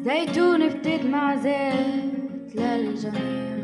زيتون بتدمع زيت للجميع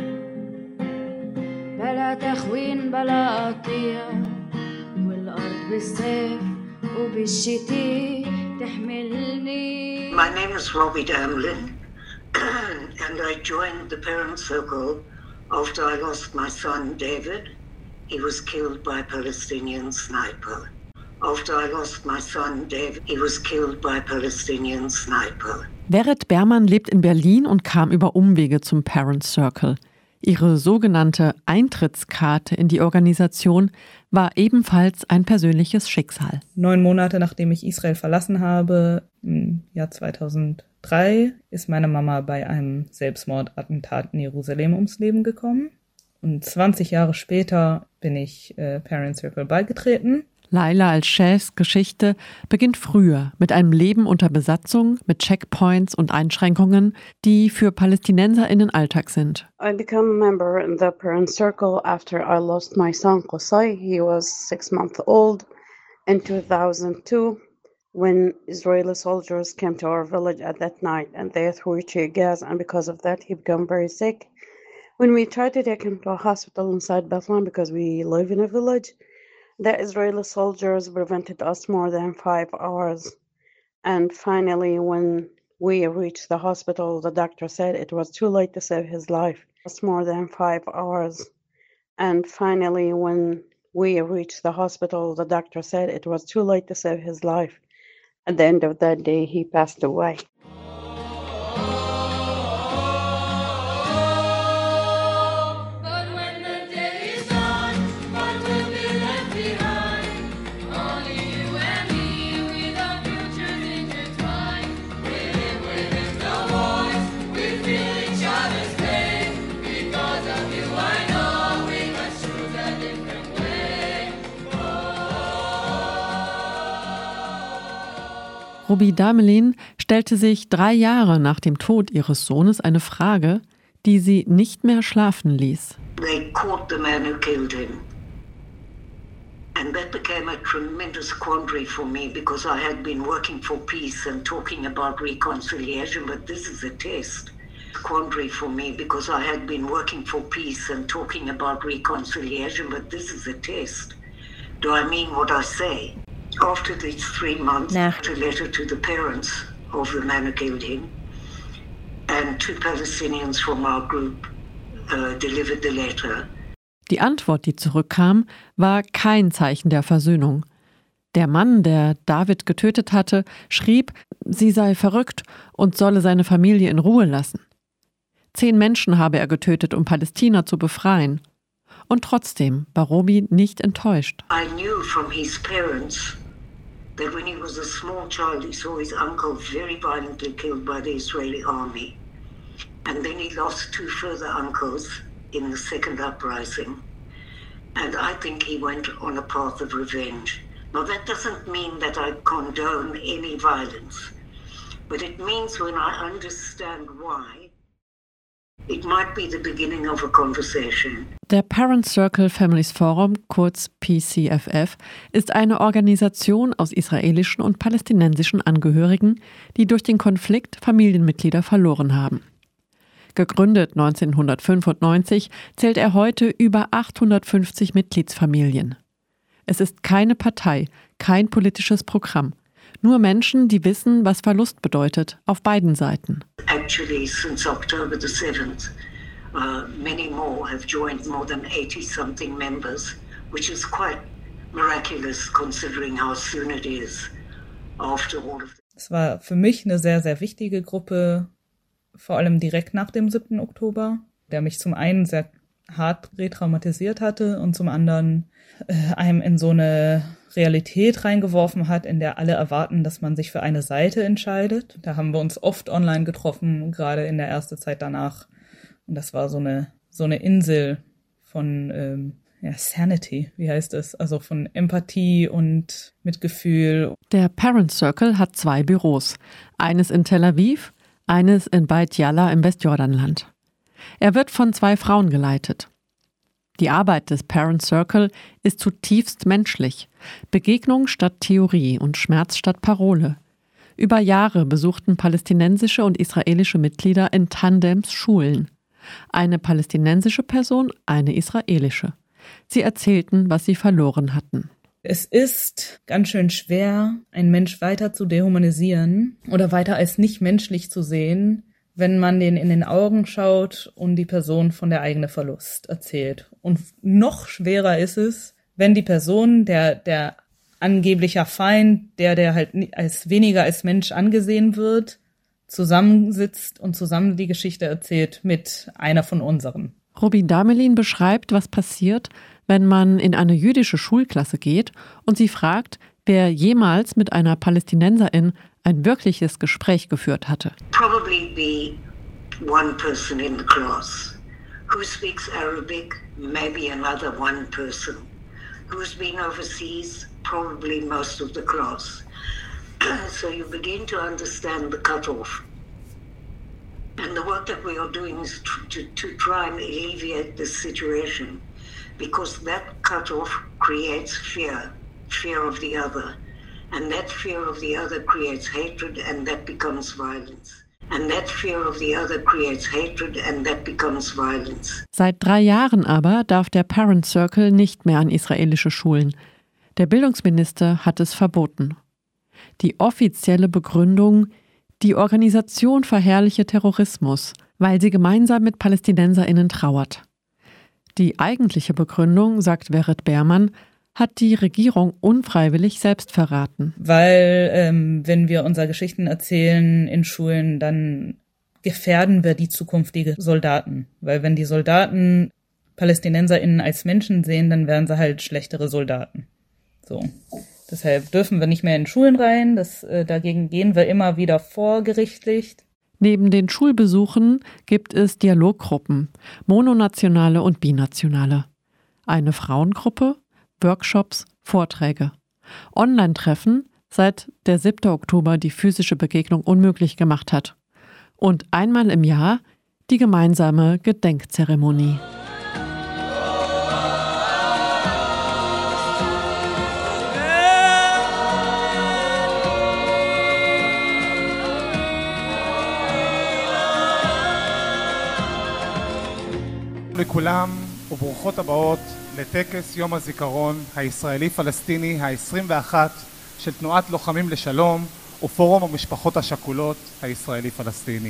بلا تخوين بلا قطيع والأرض بالصيف وبالشتي تحملني. My name is Robbie Damlin and I joined the Parent Circle after I lost my son David. He was killed by a Palestinian sniper. After I lost my son David, he was killed by a Palestinian sniper. Vered Berman lebt in Berlin und kam über Umwege zum Parent Circle. Ihre sogenannte Eintrittskarte in die Organisation war ebenfalls ein persönliches Schicksal. 9 Monate nachdem ich Israel verlassen habe, im Jahr 2003, ist meine Mama bei einem Selbstmordattentat in Jerusalem ums Leben gekommen. Und 20 Jahre später bin ich Parent Circle beigetreten. Laila al-Sheikhs Geschichte beginnt früher mit einem Leben unter Besatzung, mit Checkpoints und Einschränkungen, die für PalästinenserInnen Alltag sind. I became a member in the Parent Circle after I lost my son Qusay. He was 6 months old in 2002 when Israeli soldiers came to our village at that night and they threw tear gas, and because of that he became very sick. When we tried to take him to a hospital inside Bethlehem because we live in a village, the Israeli soldiers prevented us more than 5 hours. And finally, when we reached the hospital, the doctor said it was too late to save his life. It's more than 5 hours. And finally, when we reached the hospital, the doctor said it was too late to save his life. At the end of that day, he passed away. Robbie Damlin stellte sich 3 Jahre nach dem Tod ihres Sohnes eine Frage, die sie nicht mehr schlafen ließ. They caught the man who killed him. And that became a tremendous quandary for me because I had been working for peace and talking about reconciliation, but this is a test. Quandary for me because I had been working for peace and talking about reconciliation, but this is a test. Do I mean what I say? After these 3 months, I wrote a letter to the parents of the man who killed him, and 2 Palestinians from our group delivered the letter. Die Antwort, die zurückkam, war kein Zeichen der Versöhnung. Der Mann, der David getötet hatte, schrieb, sie sei verrückt und solle seine Familie in Ruhe lassen. 10 Menschen habe er getötet, um Palästina zu befreien. Und trotzdem war Robbie nicht enttäuscht. I knew from his parents that when he was a small child, he saw his uncle very violently killed by the Israeli army. And then he lost 2 further uncles in the second uprising. And I think he went on a path of revenge. Now that doesn't mean that I condone any violence, but it means when I understand why, it might be the beginning of a conversation. Der Parent Circle Families Forum, kurz PCFF, ist eine Organisation aus israelischen und palästinensischen Angehörigen, die durch den Konflikt Familienmitglieder verloren haben. Gegründet 1995, zählt er heute über 850 Mitgliedsfamilien. Es ist keine Partei, kein politisches Programm. Nur Menschen, die wissen, was Verlust bedeutet, auf beiden Seiten. Actually, since October the 7th, many more have joined, more than 80-something members, which is quite miraculous considering how soon it is after all of this. Es war für mich eine sehr, sehr wichtige Gruppe, vor allem direkt nach dem 7. Oktober, der mich zum einen sehr hart retraumatisiert hatte und zum anderen einem in so eine Realität reingeworfen hat, in der alle erwarten, dass man sich für eine Seite entscheidet. Da haben wir uns oft online getroffen, gerade in der ersten Zeit danach. Und das war so eine Insel von Sanity, wie heißt es? Also von Empathie und Mitgefühl. Der Parent Circle hat 2 Büros. Eines in Tel Aviv, eines in Beit Jalla im Westjordanland. Er wird von 2 Frauen geleitet. Die Arbeit des Parent Circle ist zutiefst menschlich. Begegnung statt Theorie und Schmerz statt Parole. Über Jahre besuchten palästinensische und israelische Mitglieder in Tandems Schulen. Eine palästinensische Person, eine israelische. Sie erzählten, was sie verloren hatten. Es ist ganz schön schwer, einen Mensch weiter zu dehumanisieren oder weiter als nicht menschlich zu sehen, wenn man den in den Augen schaut und die Person von der eigenen Verlust erzählt. Und noch schwerer ist es, wenn die Person, der angeblicher Feind, der halt als weniger als Mensch angesehen wird, zusammensitzt und zusammen die Geschichte erzählt mit einer von unseren. Robi Damelin beschreibt, was passiert, wenn man in eine jüdische Schulklasse geht und sie fragt, wer jemals mit einer Palästinenserin ein wirkliches Gespräch geführt hatte. Probably be one person in the class who speaks Arabic, maybe another one person who's been overseas, probably most of the class. So you begin to understand the cutoff. And the work that we are doing is to try and alleviate this situation, because that cutoff creates fear of the other. And that fear of the other creates hatred, and that becomes violence. And that fear of the other creates hatred, and that becomes violence. Seit 3 Jahren aber darf der Parent Circle nicht mehr an israelische Schulen. Der Bildungsminister hat es verboten. Die offizielle Begründung: die Organisation verherrliche Terrorismus, weil sie gemeinsam mit PalästinenserInnen trauert. Die eigentliche Begründung, sagt Vered Behrmann, hat die Regierung unfreiwillig selbst verraten. Weil wenn wir unsere Geschichten erzählen in Schulen, dann gefährden wir die zukünftigen Soldaten. Weil wenn die Soldaten PalästinenserInnen als Menschen sehen, dann werden sie halt schlechtere Soldaten. So. Deshalb dürfen wir nicht mehr in Schulen rein. Dagegen gehen wir immer wieder vorgerichtlich. Neben den Schulbesuchen gibt es Dialoggruppen, mononationale und binationale. Eine Frauengruppe, Workshops, Vorträge. Online-Treffen, seit der 7. Oktober die physische Begegnung unmöglich gemacht hat. Und einmal im Jahr die gemeinsame Gedenkzeremonie. לכולם וברוכות הבאות לטקס יום הזיכרון הישראלי-פלסטיני ה-21 של תנועת לוחמים לשלום ופורום המשפחות השכולות הישראלי-פלסטיני.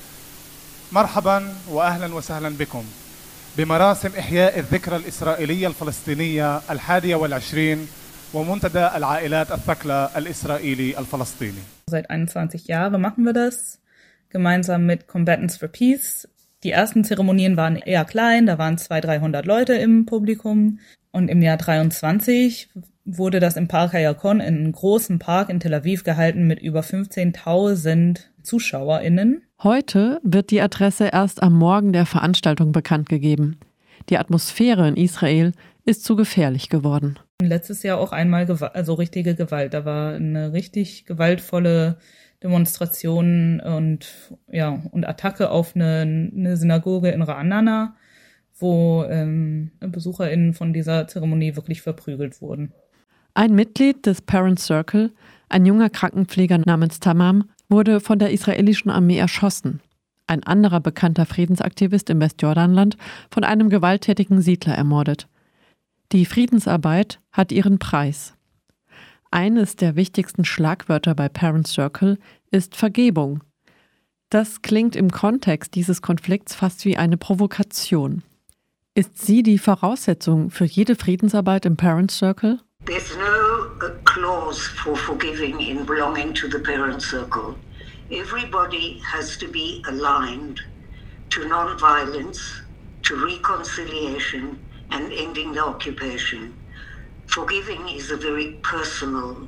مرحبا واهلا وسهلا بكم بمراسم احياء الذكرى الاسرائيليه الفلسطينيه 21 ومنتدى العائلات الثكلى الاسرائيلي الفلسطيني. Seit 21 Jahren machen wir das gemeinsam mit Combatants for Peace. Die ersten Zeremonien waren eher klein, da waren 200-300 Leute im Publikum. Und im Jahr 23 wurde das im Park Hayakon, in einem großen Park in Tel Aviv, gehalten mit über 15.000 ZuschauerInnen. Heute wird die Adresse erst am Morgen der Veranstaltung bekannt gegeben. Die Atmosphäre in Israel ist zu gefährlich geworden. Letztes Jahr auch einmal richtige Gewalt. Da war eine richtig gewaltvolle Demonstrationen und Attacke auf eine Synagoge in Ra'anana, wo BesucherInnen von dieser Zeremonie wirklich verprügelt wurden. Ein Mitglied des Parent Circle, ein junger Krankenpfleger namens Tamam, wurde von der israelischen Armee erschossen. Ein anderer bekannter Friedensaktivist im Westjordanland von einem gewalttätigen Siedler ermordet. Die Friedensarbeit hat ihren Preis. Eines der wichtigsten Schlagwörter bei Parent Circle ist Vergebung. Das klingt im Kontext dieses Konflikts fast wie eine Provokation. Ist sie die Voraussetzung für jede Friedensarbeit im Parent Circle? There's no clause for forgiving in belonging to the Parent Circle. Everybody has to be aligned to non-violence, to reconciliation and ending the occupation. Forgiving is a very personal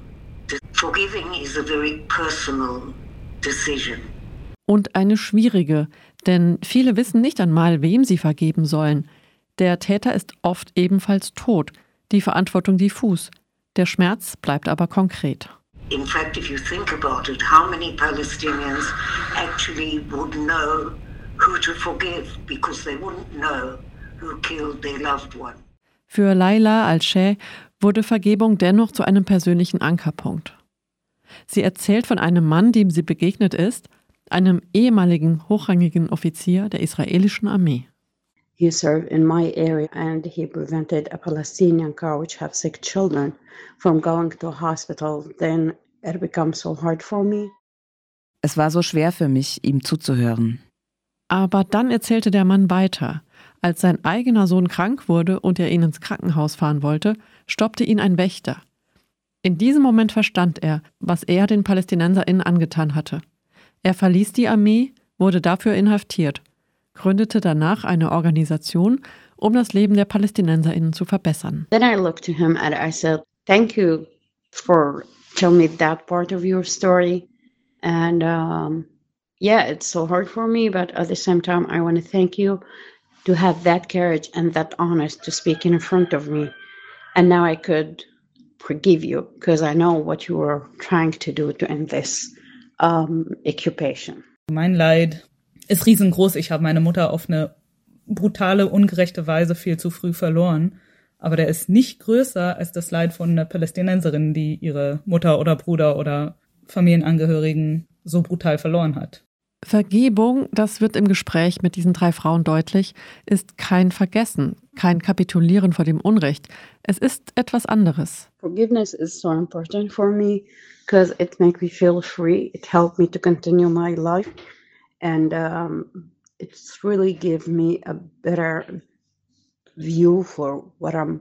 decision. Und eine schwierige, denn viele wissen nicht einmal, wem sie vergeben sollen. Der Täter ist oft ebenfalls tot, die Verantwortung diffus. Der Schmerz bleibt aber konkret. In fact, if you think about it, how many Palestinians actually would know who to forgive because they wouldn't know who killed their loved one. Für Laila Al-Sheh wurde Vergebung dennoch zu einem persönlichen Ankerpunkt. Sie erzählt von einem Mann, dem sie begegnet ist, einem ehemaligen hochrangigen Offizier der israelischen Armee. He served in my area and he prevented a Palestinian car which have sick children from going to a hospital. Then it becomes so hard for me. Es war so schwer für mich, ihm zuzuhören. Aber dann erzählte der Mann weiter. Als sein eigener Sohn krank wurde und er ihn ins Krankenhaus fahren wollte, stoppte ihn ein Wächter. In diesem Moment verstand er, was er den PalästinenserInnen angetan hatte. Er verließ die Armee, wurde dafür inhaftiert, gründete danach eine Organisation, um das Leben der PalästinenserInnen zu verbessern. Then I looked to him and I said, thank you for telling me that part of your story. And yeah, it's so hard for me, but at the same time, I want to thank you to have that courage and that honest to speak in front of me. And now I could forgive you because I know what you were trying to do to end this occupation. Mein Leid ist riesengroß. Ich habe meine Mutter auf eine brutale, ungerechte Weise viel zu früh verloren. Aber der ist nicht größer als das Leid von einer Palästinenserin, die ihre Mutter oder Bruder oder Familienangehörigen so brutal verloren hat. Vergebung, das wird im Gespräch mit diesen 3 Frauen deutlich, ist kein Vergessen, kein Kapitulieren vor dem Unrecht. Es ist etwas anderes. Forgiveness is so important for me because it makes me feel free. It helped me to continue my life. And it's really give me a better view for what I'm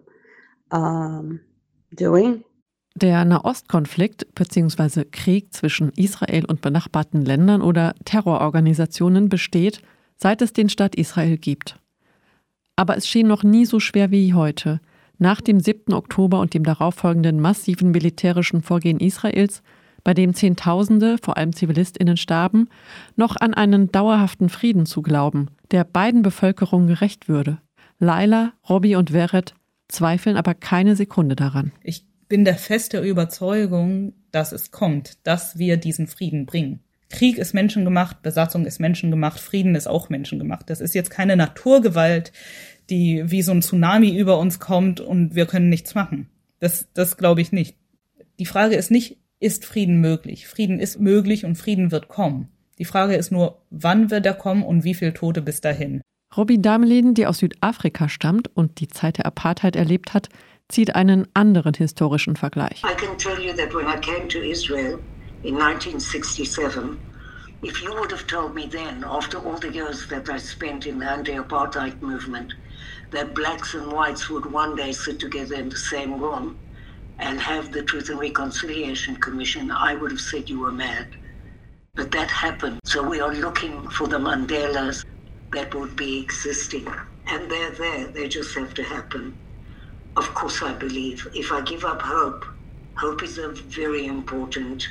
doing. Der Nahostkonflikt bzw. Krieg zwischen Israel und benachbarten Ländern oder Terrororganisationen besteht, seit es den Staat Israel gibt. Aber es schien noch nie so schwer wie heute. Nach dem 7. Oktober und dem darauffolgenden massiven militärischen Vorgehen Israels, bei dem Zehntausende, vor allem ZivilistInnen, starben, noch an einen dauerhaften Frieden zu glauben, der beiden Bevölkerungen gerecht würde. Laila, Robi und Vered zweifeln aber keine Sekunde daran. Ich bin der festen Überzeugung, dass es kommt, dass wir diesen Frieden bringen. Krieg ist menschengemacht, Besatzung ist menschengemacht, Frieden ist auch menschengemacht. Das ist jetzt keine Naturgewalt, die wie so ein Tsunami über uns kommt und wir können nichts machen. Das glaube ich nicht. Die Frage ist nicht, ist Frieden möglich? Frieden ist möglich und Frieden wird kommen. Die Frage ist nur, wann wird er kommen und wie viele Tote bis dahin? Robi Damelin, die aus Südafrika stammt und die Zeit der Apartheid erlebt hat, zieht einen anderen historischen Vergleich. I can tell you that when I came to Israel in 1967, if you would have told me then, after all the years that I spent in the anti-apartheid movement, that blacks and whites would one day sit together in the same room and have the Truth and Reconciliation Commission, I would have said you were mad. But that happened. So we are looking for the Mandelas that would be existing. And they're there. They just have to happen. Of course, I believe. If I give up hope, hope is a very important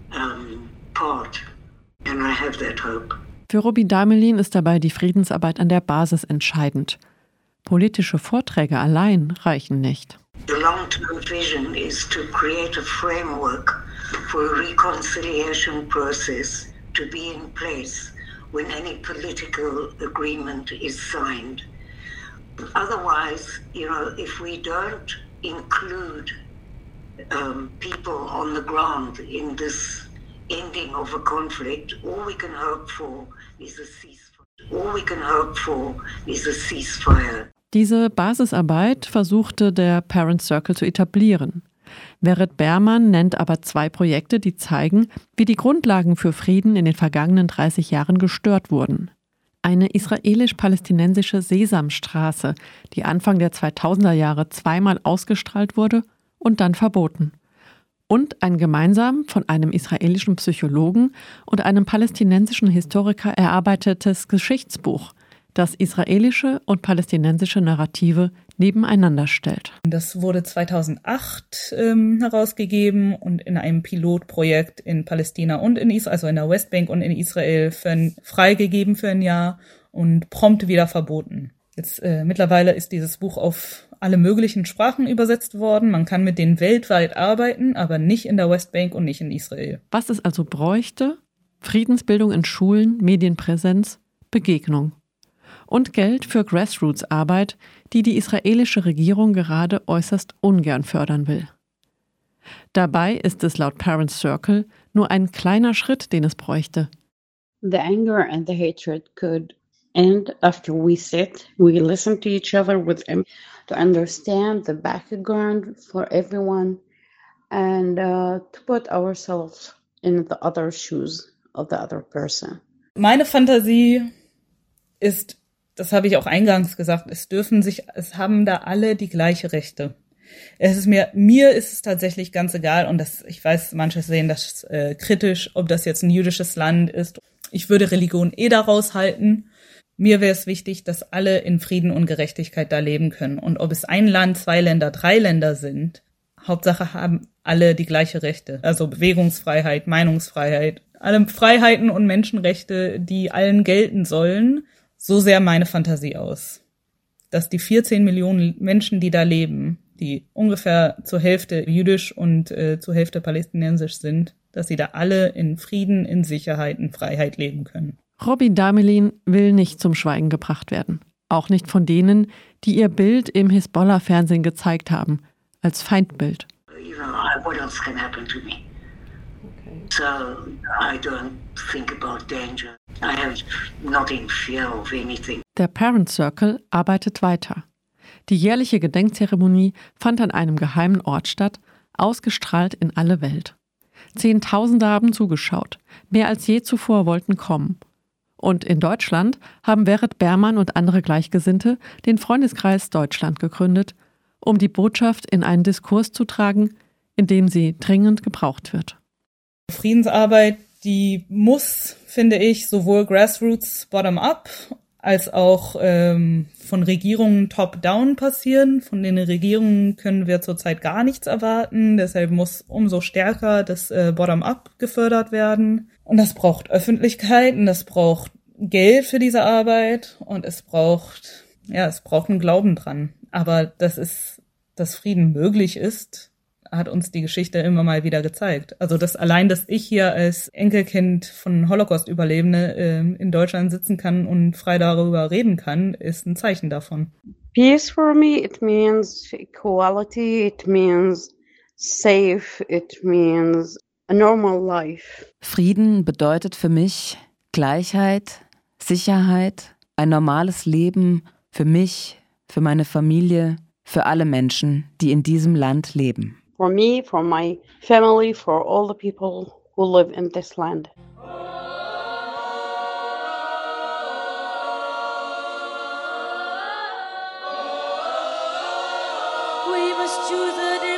part. And I have that hope. Für Robi Damelin ist dabei die Friedensarbeit an der Basis entscheidend. Politische Vorträge allein reichen nicht. The long-term vision is to create a framework for a reconciliation process to be in place when any political agreement is signed. Otherwise, if we don't include people on the ground in this ending of a conflict, all we can hope for is a ceasefire. Diese Basisarbeit versuchte der Parent Circle zu etablieren. Vered Berman nennt aber 2 Projekte, die zeigen, wie die Grundlagen für Frieden in den vergangenen 30 Jahren gestört wurden. Eine israelisch-palästinensische Sesamstraße, die Anfang der 2000er Jahre 2-mal ausgestrahlt wurde und dann verboten. Und ein gemeinsam von einem israelischen Psychologen und einem palästinensischen Historiker erarbeitetes Geschichtsbuch, das israelische und palästinensische Narrative nebeneinander stellt. Das wurde 2008 herausgegeben und in einem Pilotprojekt in Palästina und in Israel, also in der Westbank und in Israel, freigegeben für ein Jahr und prompt wieder verboten. Jetzt mittlerweile ist dieses Buch auf alle möglichen Sprachen übersetzt worden. Man kann mit denen weltweit arbeiten, aber nicht in der Westbank und nicht in Israel. Was es also bräuchte? Friedensbildung in Schulen, Medienpräsenz, Begegnung. Und Geld für Grassroots-Arbeit, die die israelische Regierung gerade äußerst ungern fördern will. Dabei ist es laut Parents Circle nur ein kleiner Schritt, den es bräuchte. The anger and the hatred could end after we listen to each other with empathy to understand the background for everyone and to put ourselves in the other shoes of the other person. Meine Fantasie ist, das habe ich auch eingangs gesagt, es haben da alle die gleiche Rechte. Mir ist es tatsächlich ganz egal und ich weiß, manche sehen das kritisch, ob das jetzt ein jüdisches Land ist. Ich würde Religion da raushalten. Mir wäre es wichtig, dass alle in Frieden und Gerechtigkeit da leben können. Und ob es ein Land, 2 Länder, 3 Länder sind, Hauptsache haben alle die gleiche Rechte. Also Bewegungsfreiheit, Meinungsfreiheit, alle Freiheiten und Menschenrechte, die allen gelten sollen. So sehr meine Fantasie aus. Dass die 14 Millionen Menschen, die da leben, die ungefähr zur Hälfte jüdisch und zur Hälfte palästinensisch sind, dass sie da alle in Frieden, in Sicherheit, in Freiheit leben können. Robi Damelin will nicht zum Schweigen gebracht werden. Auch nicht von denen, die ihr Bild im Hisbollah-Fernsehen gezeigt haben, als Feindbild. What else can happen to me? Okay. So I don't think about danger. I have not in fear of anything. Der Parent Circle arbeitet weiter. Die jährliche Gedenkzeremonie fand an einem geheimen Ort statt, ausgestrahlt in alle Welt. Zehntausende haben zugeschaut. Mehr als je zuvor wollten kommen. Und in Deutschland haben Berit Behrmann und andere Gleichgesinnte den Freundeskreis Deutschland gegründet, um die Botschaft in einen Diskurs zu tragen, in dem sie dringend gebraucht wird. Friedensarbeit, die muss, finde ich, sowohl grassroots, bottom-up, als auch von Regierungen top-down passieren. Von den Regierungen können wir zurzeit gar nichts erwarten. Deshalb muss umso stärker das bottom-up gefördert werden. Und das braucht Öffentlichkeit und das braucht Geld für diese Arbeit und es braucht einen Glauben dran. Aber dass Frieden möglich ist, hat uns die Geschichte immer mal wieder gezeigt. Also dass ich hier als Enkelkind von Holocaust-Überlebende in Deutschland sitzen kann und frei darüber reden kann, ist ein Zeichen davon. Peace for me, it means equality, it means safe, it means a normal life. Frieden bedeutet für mich Gleichheit, Sicherheit, ein normales Leben für mich, für meine Familie, für alle Menschen, die in diesem Land leben. For me, for my family, for all the people who live in this land. We must choose a